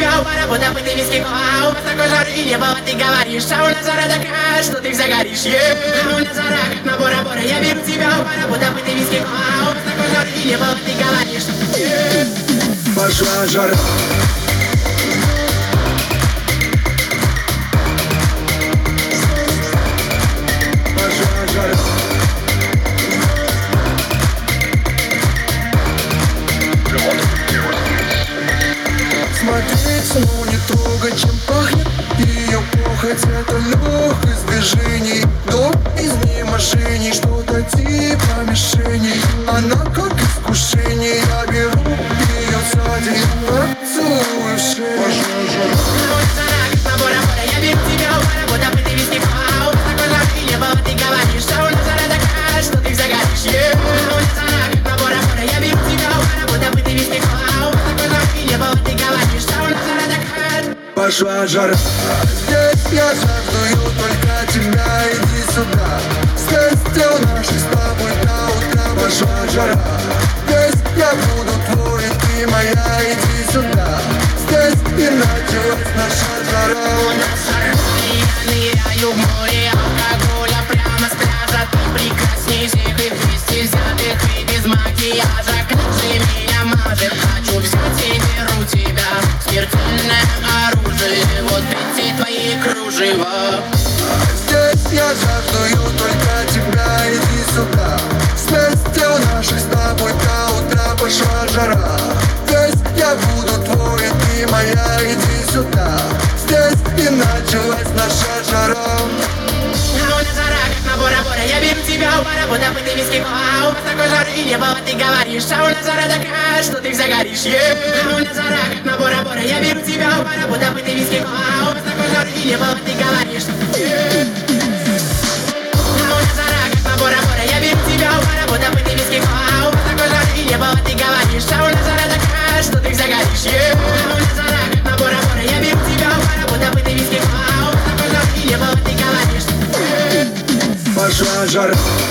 тебя у пара, будто бы ты виски клал. С такой жары не было, ты говоришь, а у нас жара такая, что ты загоришь. А у нас жара, как на Бора-Бора. Я беру тебя у пара, будто бы ты виски клал. С такой жары не было, ты говоришь. Пошла жара. Смотреть, но не трогать, чем пахнет ее похоть. Это легкость движений, до изнеможений, что-то типа мишеней. Она как искушение, я беру ее сзади, поцелую в шею. На Бора-Бора. Я беру тебя у пара, будто бы ты виски клал. С такой жары не было, ты говоришь, а у нас жара такая, что ты загоришь. А у нас жара, как на Бора-Бора. Я беру тебя у пара, будто бы ты виски клал. С такой жары не было, ты говоришь, а у нас жара такая. Пошла жара. Здесь я жаждую только тебя, иди сюда. Страстью нашей с тобой до утра. Пошла жара. Здесь я буду твой, ты моя, иди сюда. Здесь и началась наша жара. У нас жара, я ныряю в море алкоголя прямо с пляжа. Ты прекрасней всех и вместе взятых, ты без макияжа. Каждый меня мажет, хочу взять и беру тебя. Смертельное оружие, вот эти твои кружева. Здесь я жаждую только тебя, иди сюда. Страстью нашей с тобой до утра. Пошла жара. Здесь я буду твой, ты моя, иди сюда. Здесь и началась наша жара. А у нас жара, как на Бора-Бора. Я беру тебя у пара, будто бы ты виски клал. С такой жары не было, ты говоришь, а у нас жара такая, что ты загоришь. А у нас жара, как на Бора-Бора. Я беру тебя у пара, будто бы ты виски клал. С такой жары не было, ты говоришь. А у нас жара, как на Бора-Бора. Я беру тебя у пара, будто бы ты виски клал. С такой жары не было, ты говоришь, а у нас жара такая, что ты загоришь. А у нас жара, как на Бора-Бора. Я беру тебя у пара, будто бы ты виски клал. С такой жары не было, ты говоришь. Пошла жара.